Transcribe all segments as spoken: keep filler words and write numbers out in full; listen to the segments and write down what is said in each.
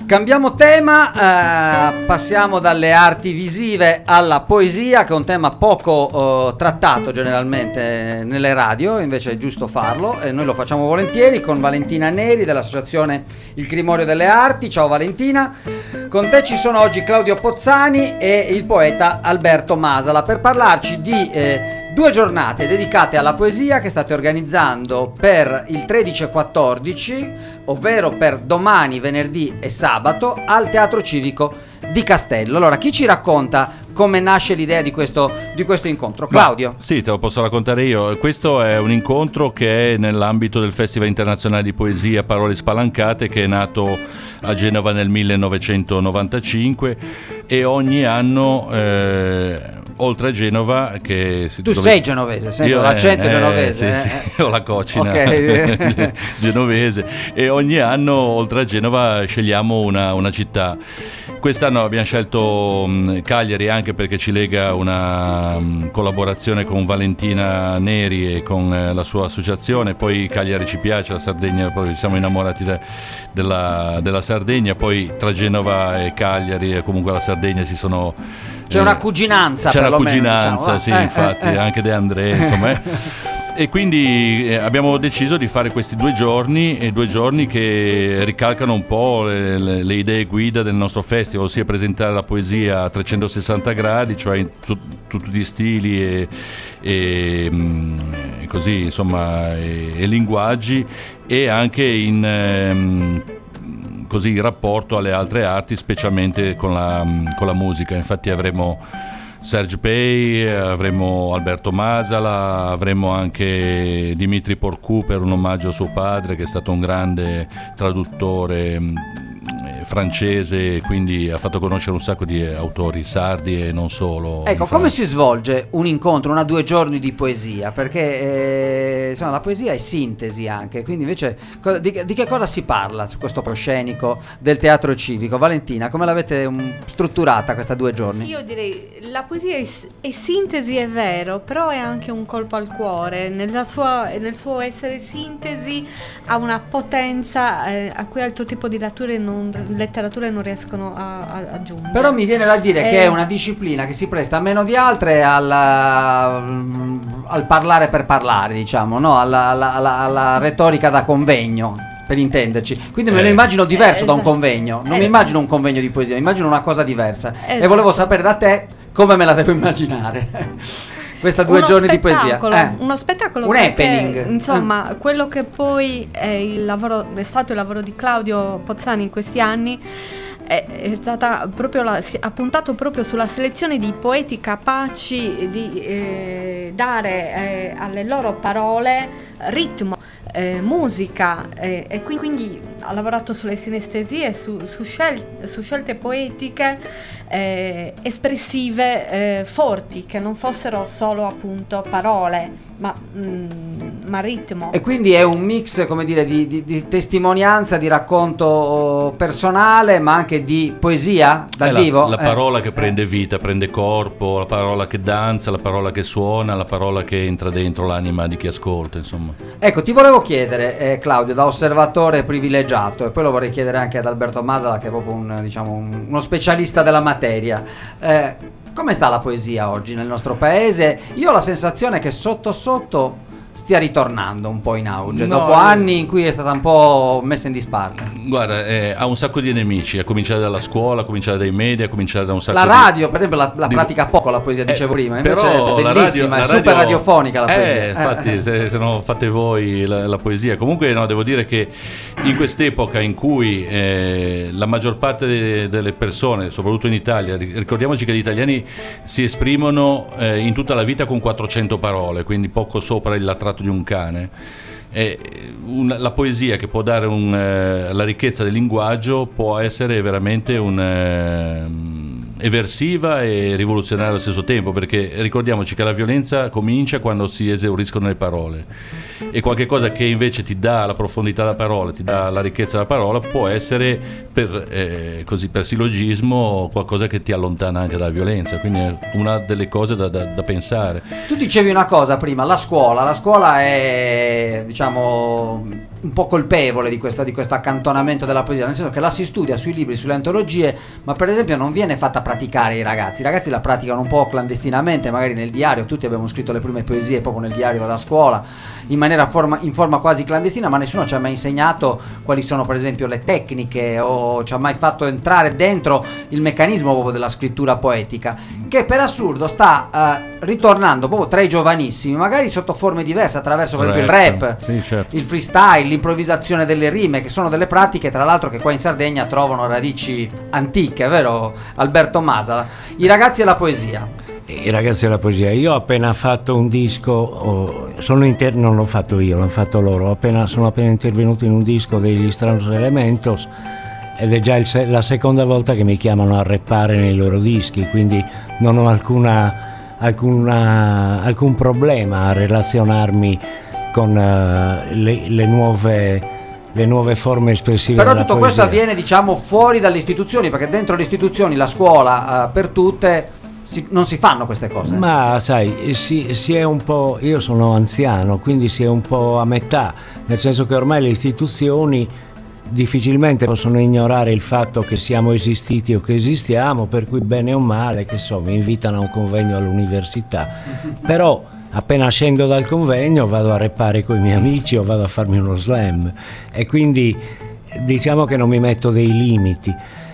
Cambiamo tema, eh, passiamo dalle arti visive alla poesia, che è un tema poco eh, trattato generalmente nelle radio, invece è giusto farlo e noi lo facciamo volentieri con Valentina Neri dell'associazione Il Grimorio delle Arti. Ciao Valentina, con te ci sono oggi Claudio Pozzani e il poeta Alberto Masala per parlarci di eh, due giornate dedicate alla poesia che state organizzando per il tredici e quattordici, ovvero per domani, venerdì e sabato, al Teatro Civico di Castello. Allora, chi ci racconta come nasce l'idea di questo, di questo incontro? Claudio? Ma, sì, te lo posso raccontare io. Questo è un incontro che è nell'ambito del Festival Internazionale di Poesia Parole Spalancate, che è nato a Genova nel millenovecentonovantacinque, e ogni anno eh, oltre a Genova che si, tu dove... sei genovese, sento io, l'accento eh, genovese, eh, eh. sì, sì, ho la cocina okay. genovese, e ogni anno oltre a Genova scegliamo una, una città. Quest'anno abbiamo scelto um, Cagliari, anche perché ci lega una um, collaborazione con Valentina Neri e con uh, la sua associazione. Poi Cagliari ci piace, la Sardegna, proprio siamo innamorati de, della, della Sardegna. Poi tra Genova e Cagliari e comunque la Sardegna ci sono... C'è eh, una cuginanza, c'è una cuginanza, diciamo, sì, eh, infatti, eh, eh. anche De André, insomma. Eh. E quindi eh, abbiamo deciso di fare questi due giorni, e due giorni che ricalcano un po' le, le, le idee guida del nostro festival, ossia presentare la poesia a trecentosessanta gradi, cioè in tu, tutti gli stili e, e, e così, insomma, e, e linguaggi, e anche in... Ehm, così in rapporto alle altre arti, specialmente con la, con la musica. Infatti avremo Serge Pei, avremo Alberto Masala, avremo anche Dimitri Porcu per un omaggio a suo padre, che è stato un grande traduttore francese, quindi ha fatto conoscere un sacco di autori sardi e non solo. Ecco, come si svolge un incontro, una due giorni di poesia? Perché eh, insomma, la poesia è sintesi anche, quindi invece di, di che cosa si parla su questo proscenico del Teatro Civico? Valentina, come l'avete um, strutturata questa due giorni? Sì, io direi la poesia è, è sintesi, è vero, però è anche un colpo al cuore. Nella sua, nel suo essere sintesi ha una potenza eh, a cui altro tipo di letture non letterature non riescono a, a, a giungere. Però mi viene da dire eh, che è una disciplina che si presta meno di altre al, al parlare per parlare, diciamo, no? alla, alla, alla, alla retorica da convegno, per intenderci. Quindi me lo immagino diverso eh, da un convegno. Non eh, mi immagino un convegno di poesia, mi immagino una cosa diversa. Esatto. E volevo sapere da te come me la devo immaginare. Questa due uno giorni di poesia, eh. uno spettacolo, un perché, happening. Insomma, quello che poi è il lavoro, è stato il lavoro di Claudio Pozzani in questi anni è, è stata proprio la, ha puntato proprio sulla selezione di poeti capaci di eh, dare eh, alle loro parole ritmo, eh, musica, eh, e quindi ha lavorato sulle sinestesie, su, su, scel- su scelte poetiche eh, espressive, eh, forti, che non fossero solo appunto parole, ma, mm, ma ritmo. E quindi è un mix, come dire, di, di, di testimonianza, di racconto personale, ma anche di poesia dal è vivo. La, la parola eh. che prende vita, prende corpo, la parola che danza, la parola che suona, la parola che entra dentro l'anima di chi ascolta, insomma. Ecco, ti volevo chiedere, eh, Claudio, da osservatore privilegiato, e poi lo vorrei chiedere anche ad Alberto Masala, che è proprio un, diciamo, un, uno specialista della materia. Eh, come sta la poesia oggi nel nostro paese? Io ho la sensazione che sotto sotto stia ritornando un po' in auge, no, dopo anni in cui è stata un po' messa in disparte. Guarda, eh, ha un sacco di nemici, a cominciare dalla scuola, a cominciare dai media, a cominciare da un sacco la di... radio, per esempio, la, la di... pratica poco la poesia, dicevo eh, prima, invece però è bellissima, la radio, è super radio... radiofonica la poesia. Eh, infatti, eh. se, se no fate voi la, la poesia. Comunque, no, devo dire che in quest'epoca in cui eh, la maggior parte de, delle persone, soprattutto in Italia, ricordiamoci che gli italiani si esprimono eh, in tutta la vita con quattrocento parole, quindi poco sopra il latrato di un cane. E una, la poesia che può dare un, eh, la ricchezza del linguaggio può essere veramente un, eh, eversiva e rivoluzionaria allo stesso tempo, perché ricordiamoci che la violenza comincia quando si esauriscono le parole, e qualche cosa che invece ti dà la profondità della parola, ti dà la ricchezza della parola, può essere per, eh, così, per sillogismo qualcosa che ti allontana anche dalla violenza, quindi è una delle cose da, da, da pensare. Tu dicevi una cosa prima, la scuola, la scuola è, diciamo, un po' colpevole di questo, di questo accantonamento della poesia, nel senso che la si studia sui libri, sulle antologie, ma per esempio non viene fatta praticare ai ragazzi. I ragazzi la praticano un po' clandestinamente, magari nel diario. Tutti abbiamo scritto le prime poesie proprio nel diario della scuola, in maniera forma, in forma quasi clandestina, ma nessuno ci ha mai insegnato quali sono per esempio le tecniche, o ci ha mai fatto entrare dentro il meccanismo proprio della scrittura poetica, che per assurdo sta uh, ritornando proprio tra i giovanissimi, magari sotto forme diverse, attraverso per esempio il rap, sì, certo. il freestyle, l'improvvisazione delle rime, che sono delle pratiche tra l'altro che qua in Sardegna trovano radici antiche, vero Alberto Masala? I ragazzi e la poesia. I ragazzi della poesia, io ho appena fatto un disco, oh, sono inter- non l'ho fatto io, l'hanno fatto loro, appena, sono appena intervenuto in un disco degli Stranos Elementos, ed è già il se- la seconda volta che mi chiamano a rappare nei loro dischi, quindi non ho alcuna, alcuna, alcun problema a relazionarmi con uh, le, le nuove... le nuove forme espressive. Però della tutto poesia. questo avviene, diciamo, fuori dalle istituzioni, perché dentro le istituzioni, la scuola uh, per tutte, si, non si fanno queste cose. Ma sai, si, si è un po', io sono anziano, quindi si è un po' a metà, nel senso che ormai le istituzioni difficilmente possono ignorare il fatto che siamo esistiti o che esistiamo, per cui bene o male, che so, mi invitano a un convegno all'università, però appena scendo dal convegno vado a rappare con i miei amici o vado a farmi uno slam, e quindi diciamo che non mi metto dei limiti.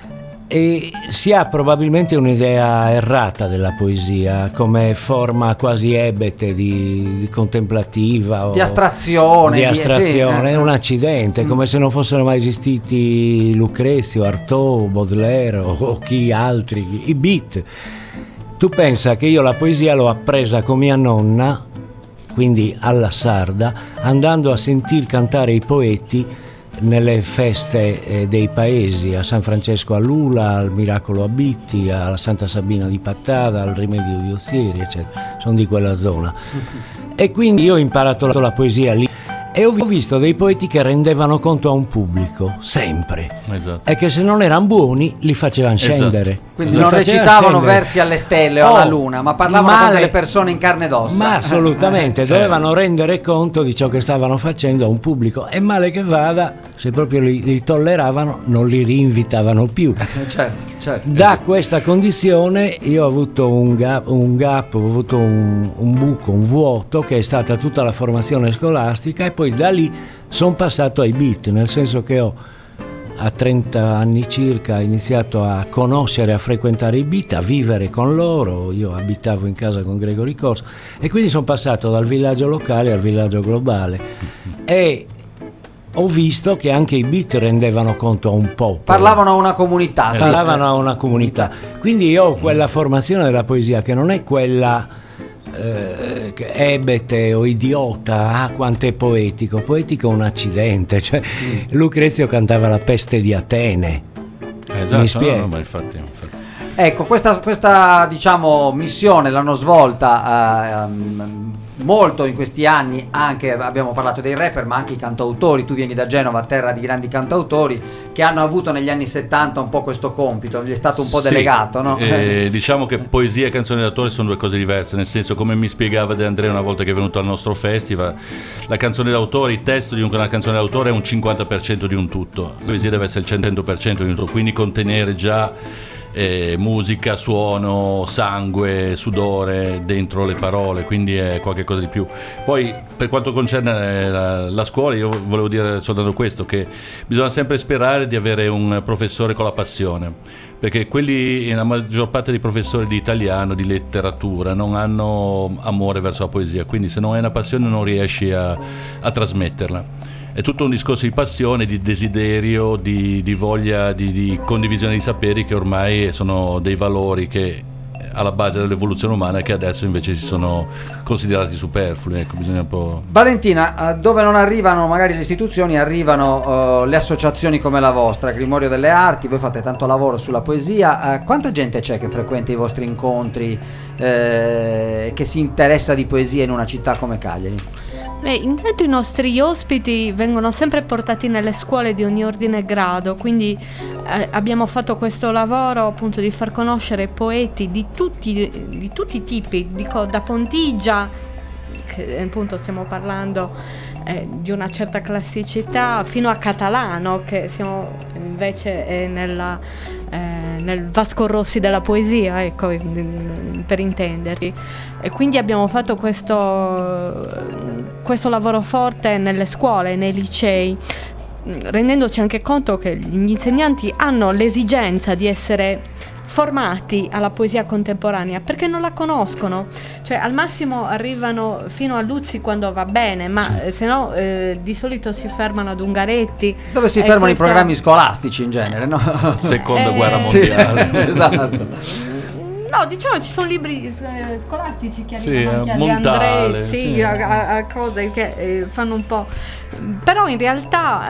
E si ha probabilmente un'idea errata della poesia come forma quasi ebete di, di contemplativa o di astrazione, di astrazione, sì, eh. è un accidente, mm. come se non fossero mai esistiti Lucrezio, Artaud, Baudelaire o, o chi altri, i beat. Tu pensa che io la poesia l'ho appresa con mia nonna, quindi alla sarda, andando a sentir cantare i poeti nelle feste eh, dei paesi, a San Francesco a Lula, al Miracolo a Bitti, alla Santa Sabina di Pattada, al Rimedio di Ozieri, eccetera. Sono di quella zona. E quindi io ho imparato la, la poesia lì. E ho visto dei poeti che rendevano conto a un pubblico, sempre, esatto. e che se non erano buoni li facevano scendere. Esatto. Quindi li non recitavano scendere. versi alle stelle o oh, alla luna, ma parlavano male, con delle persone in carne ed ossa. Ma assolutamente, eh. dovevano rendere conto di ciò che stavano facendo a un pubblico, e male che vada, se proprio li, li tolleravano, non li rinvitavano più. certo, certo. Da questa condizione io ho avuto un gap, un gap ho avuto un, un buco, un vuoto, che è stata tutta la formazione scolastica, e poi da lì sono passato ai beat, nel senso che ho a trenta anni circa iniziato a conoscere, a frequentare i beat, a vivere con loro. Io abitavo in casa con Gregory Corso, e quindi sono passato dal villaggio locale al villaggio globale, e ho visto che anche i beat rendevano conto a un popolo, parlavano a una comunità, sì. parlavano a una comunità. Quindi io ho quella formazione della poesia che non è quella eh, ebete o idiota, ah quanto è poetico. Poetico è un accidente, cioè mm. Lucrezio cantava la peste di Atene. Esatto, mi spiego? No, no, ma infatti, infatti. Ecco, questa, questa diciamo missione l'hanno svolta uh, um, molto in questi anni. Anche abbiamo parlato dei rapper, ma anche i cantautori. Tu vieni da Genova, terra di grandi cantautori, che hanno avuto negli anni settanta un po' questo compito, gli è stato un po' sì, delegato, no? Eh, diciamo che poesia e canzone d'autore sono due cose diverse, nel senso, come mi spiegava De Andrea una volta che è venuto al nostro festival, la canzone d'autore, il testo di una canzone d'autore è un cinquanta per cento di un tutto, la poesia deve essere il cento per cento di un tutto, quindi contenere già Eh, musica, suono, sangue, sudore dentro le parole, quindi è qualcosa di più. Poi per quanto concerne la, la scuola, io volevo dire soltanto questo, che bisogna sempre sperare di avere un professore con la passione, perché quelli, la maggior parte dei professori di italiano, di letteratura, non hanno amore verso la poesia, quindi se non hai una passione non riesci a, a trasmetterla. È tutto un discorso di passione, di desiderio, di, di voglia, di, di condivisione di saperi, che ormai sono dei valori che alla base dell'evoluzione umana, che adesso invece si sono considerati superflui. Ecco, bisogna un po'... Valentina, dove non arrivano magari le istituzioni, arrivano uh, le associazioni come la vostra, Grimorio delle Arti. Voi fate tanto lavoro sulla poesia. Uh, quanta gente c'è che frequenta i vostri incontri, eh, che si interessa di poesia in una città come Cagliari? Beh, intanto i nostri ospiti vengono sempre portati nelle scuole di ogni ordine e grado, quindi eh, abbiamo fatto questo lavoro appunto di far conoscere poeti di tutti, di tutti i tipi, dico da Pontigia, che appunto stiamo parlando eh, di una certa classicità, fino a Catalano, che siamo invece eh, nella, eh, nel Vasco Rossi della poesia, ecco, per intenderci. E quindi abbiamo fatto questo, questo lavoro forte nelle scuole, nei licei, rendendoci anche conto che gli insegnanti hanno l'esigenza di essere formati alla poesia contemporanea, perché non la conoscono, cioè al massimo arrivano fino a Luzzi quando va bene, ma sì. se no eh, di solito si fermano ad Ungaretti, dove si fermano questa... i programmi scolastici in genere, no? Seconda eh, guerra mondiale. Sì, esatto. No, diciamo ci sono libri eh, scolastici che sì, arrivano anche agli Andrei, sì, sì. A, a cose che eh, fanno un po'. Però in realtà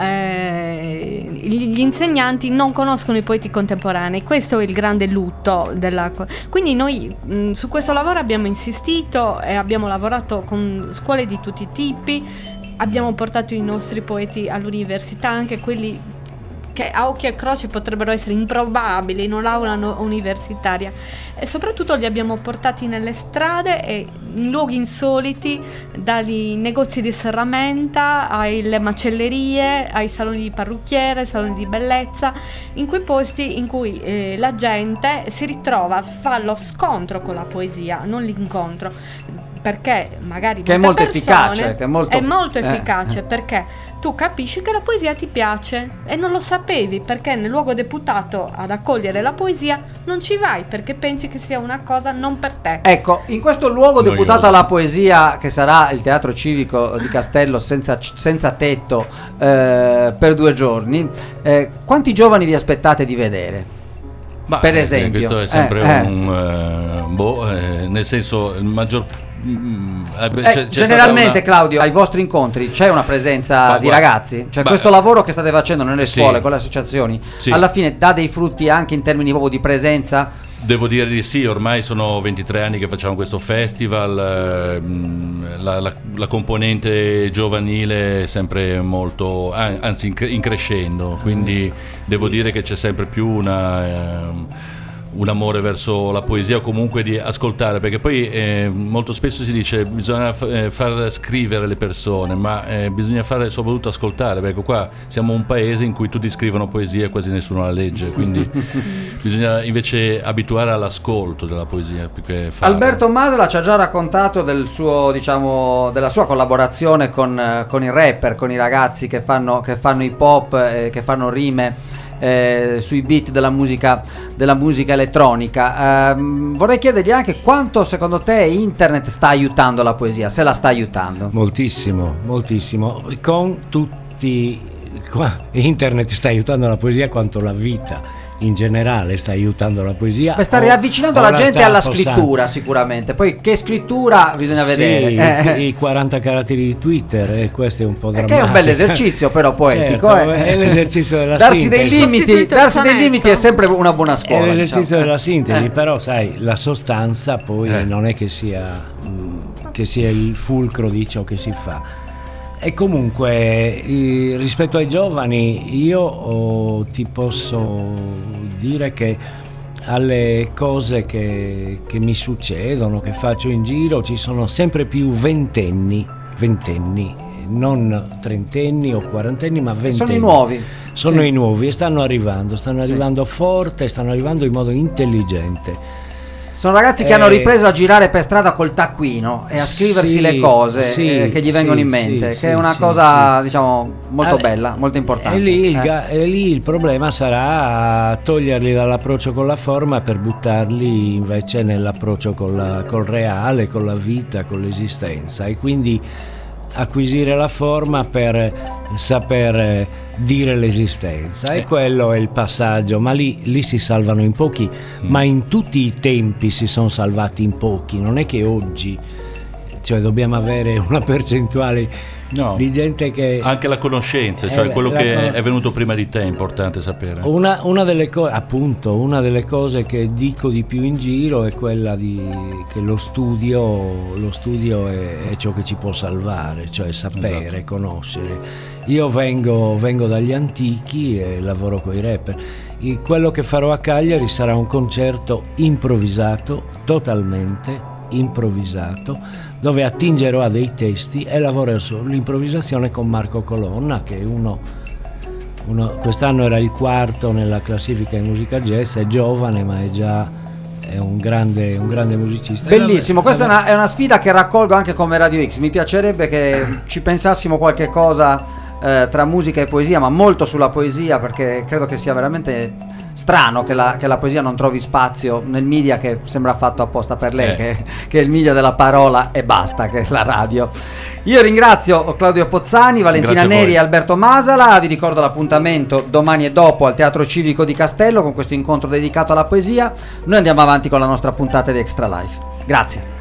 eh, gli, gli insegnanti non conoscono i poeti contemporanei, questo è il grande lutto della. Quindi noi mh, su questo lavoro abbiamo insistito e abbiamo lavorato con scuole di tutti i tipi, abbiamo portato i nostri poeti all'università, anche quelli che a occhio e croce potrebbero essere improbabili in un'aula no- universitaria, e soprattutto li abbiamo portati nelle strade e in luoghi insoliti, dai negozi di serramenta alle macellerie, ai saloni di parrucchiere, saloni di bellezza, in quei posti in cui eh, la gente si ritrova, fa lo scontro con la poesia, non l'incontro, perché magari che è molto persone, efficace che è molto, è molto eh. efficace perché tu capisci che la poesia ti piace e non lo sapevi, perché nel luogo deputato ad accogliere la poesia non ci vai perché pensi che sia una cosa non per te. Ecco, in questo luogo Noioso. deputato alla poesia, che sarà il Teatro Civico di Castello senza, senza tetto eh, per due giorni, eh, quanti giovani vi aspettate di vedere? Ma, per eh, esempio questo è sempre eh, un eh, boh, eh, nel senso il maggior Eh, c'è, c'è generalmente una... Claudio, ai vostri incontri c'è una presenza ma di guarda, ragazzi? Cioè ma... questo lavoro che state facendo nelle scuole, sì, con le associazioni, sì, alla fine dà dei frutti anche in termini proprio di presenza? Devo dire di sì, ormai sono ventitré anni che facciamo questo festival, la, la, la componente giovanile è sempre molto, anzi in crescendo, quindi devo dire che c'è sempre più una... Eh, un amore verso la poesia, o comunque di ascoltare, perché poi eh, molto spesso si dice bisogna f- eh, far scrivere le persone, ma eh, bisogna fare soprattutto ascoltare, perché qua siamo un paese in cui tutti scrivono poesia e quasi nessuno la legge, quindi bisogna invece abituare all'ascolto della poesia più che fare. Alberto Masala ci ha già raccontato del suo, diciamo, della sua collaborazione con, con i rapper, con i ragazzi che fanno, che fanno hip hop, eh, che fanno rime Eh, sui beat della musica della musica elettronica. Eh, vorrei chiedergli anche quanto secondo te internet sta aiutando la poesia, se la sta aiutando. Moltissimo, moltissimo. Con tutti, internet sta aiutando la poesia quanto la vita in generale sta aiutando la poesia. Beh, sta riavvicinando la gente alla scrittura sicuramente, poi che scrittura bisogna sì, vedere. I, i quaranta caratteri di Twitter, e questo è un po' drammatico. Che è un bel esercizio però poetico. Certo, eh. È l'esercizio della darsi sintesi. dei limiti, darsi dei limiti è sempre una buona scuola. È l'esercizio diciamo. della sintesi, eh. però sai, la sostanza poi eh. non è che sia, mh, che sia il fulcro di ciò che si fa. E comunque eh, rispetto ai giovani io oh, ti posso dire che alle cose che, che mi succedono, che faccio in giro, ci sono sempre più ventenni, ventenni, non trentenni o quarantenni, ma ventenni. Sono i nuovi. Sono sì. i nuovi e stanno arrivando, stanno sì. arrivando forte, stanno arrivando in modo intelligente. Sono ragazzi che eh, hanno ripreso a girare per strada col taccuino e a scriversi sì, le cose sì, eh, che gli vengono sì, in mente, sì, che è sì, una sì, cosa sì. diciamo molto ah, bella, molto importante. E lì, il, eh. e lì il problema sarà toglierli dall'approccio con la forma per buttarli invece nell'approccio con la, col reale, con la vita, con l'esistenza, e quindi acquisire la forma per saper dire l'esistenza, e quello è il passaggio, ma lì, lì si salvano in pochi, mm. ma in tutti i tempi si sono salvati in pochi, non è che oggi, cioè dobbiamo avere una percentuale no. di gente che... Anche la conoscenza, cioè quello che con... è venuto prima di te è importante sapere. Una, una delle cose, appunto, una delle cose che dico di più in giro è quella di che lo studio, lo studio è, è ciò che ci può salvare, cioè sapere, esatto. conoscere. Io vengo, vengo dagli antichi e lavoro con i rapper. E quello che farò a Cagliari sarà un concerto improvvisato, totalmente improvvisato, dove attingerò a dei testi e lavorerò sull'improvvisazione con Marco Colonna, che è uno, uno quest'anno era il quarto nella classifica di musica jazz, è giovane ma è già è un grande, un grande musicista. Bellissimo, questa è una, è una sfida che raccolgo anche come Radio X. Mi piacerebbe che ci pensassimo qualche cosa eh, tra musica e poesia, ma molto sulla poesia, perché credo che sia veramente strano che la, che la poesia non trovi spazio nel media che sembra fatto apposta per lei, eh. che, che è il media della parola e basta, che è la radio. Io ringrazio Claudio Pozzani, Valentina Neri e Alberto Masala. Vi ricordo l'appuntamento domani e dopo al Teatro Civico di Castello con questo incontro dedicato alla poesia. Noi andiamo avanti con la nostra puntata di Extra Life. Grazie.